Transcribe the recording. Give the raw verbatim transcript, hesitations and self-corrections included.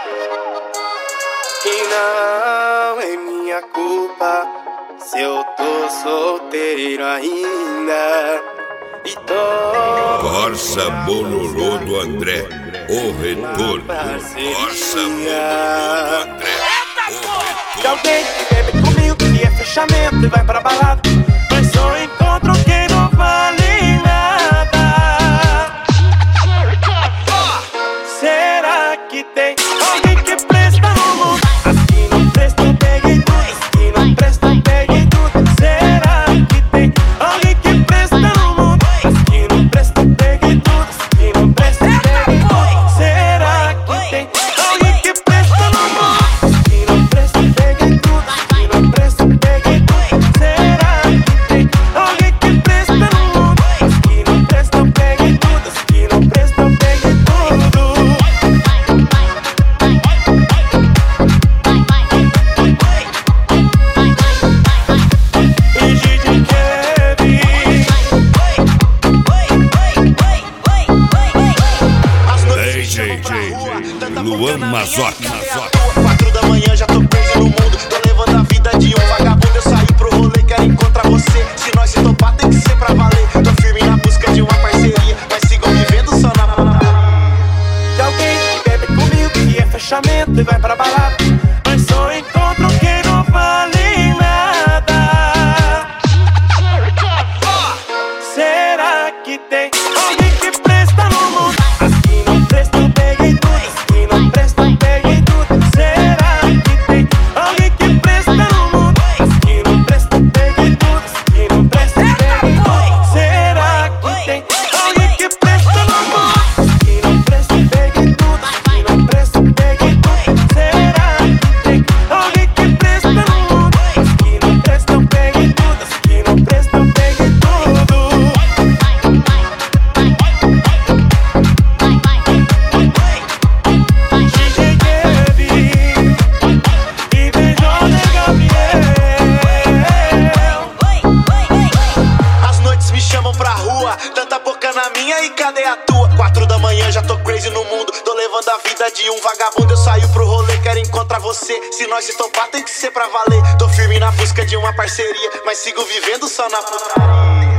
E não é minha culpa se eu tô solteiro ainda. E tô Corsa Bololô do André, o retorno. Corsa Bololô do André, o retorno. Se alguém que bebe comigo que é fechamento e vai pra balada, mas só encontro quem não vale nada. Será que tem alguém que presta no mundo? As que não prestam, peguem tudo. As que não prestam, peguem tudo. Será que tem alguém que presta no mundo? As que não prestam, peguem tudo. As que não prestam, peguem tudo. Será que tem alguém que presta no mundo? As que não prestam, peguem tudo. As que não prestam, peguem tudo. Será que tem alguém que presta no mundo? As que não prestam, peguem tudo. As que não prestam, peguem tudo. Luan Mazotti. Quatro da manhã já tô preso no mundo. Tô levando a vida de um vagabundo. Eu saí pro rolê, quero encontrar você. Se nós se topar tem que ser pra valer. Tô firme na busca de uma parceria, mas sigo vivendo só na... Se alguém que bebe comigo que é fechamento e vai pra balada, mas só encontro quem não vale nada. Será que tem alguém que presta no mundo? As que não prestam, peguem tudo. As que não prestam, peguem tudo. Será que tem alguém que presta no mundo? As que não prestam, peguem tudo. As que não prestam, peguem tudo. Será que tem alguém que presta no mundo? As que não prestam, peguem tudo. As que não prestam, peguem tudo. Será que tem alguém que presta no mundo? As que não prestam, peguem tudo. As que não prestam, peguem tudo. As noites me chamam pra rua, tanta boca na minha e cadê a tua? Quatro da manhã já tô crazy no mundo. Tô levando a vida de um vagabundo. Eu saio pro rolê, quero encontrar você. Se nós se topar tem que ser pra valer. Tô firme na busca de uma parceria, mas sigo vivendo só na putaria.